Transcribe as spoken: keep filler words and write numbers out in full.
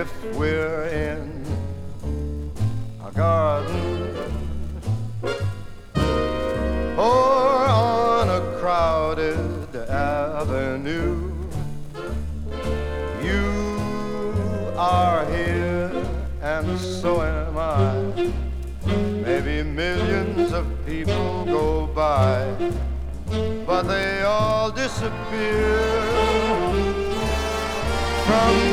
if we're in a garden or on a crowded avenue. You are here and so am I. Maybe millions of people go by, but they all disappear from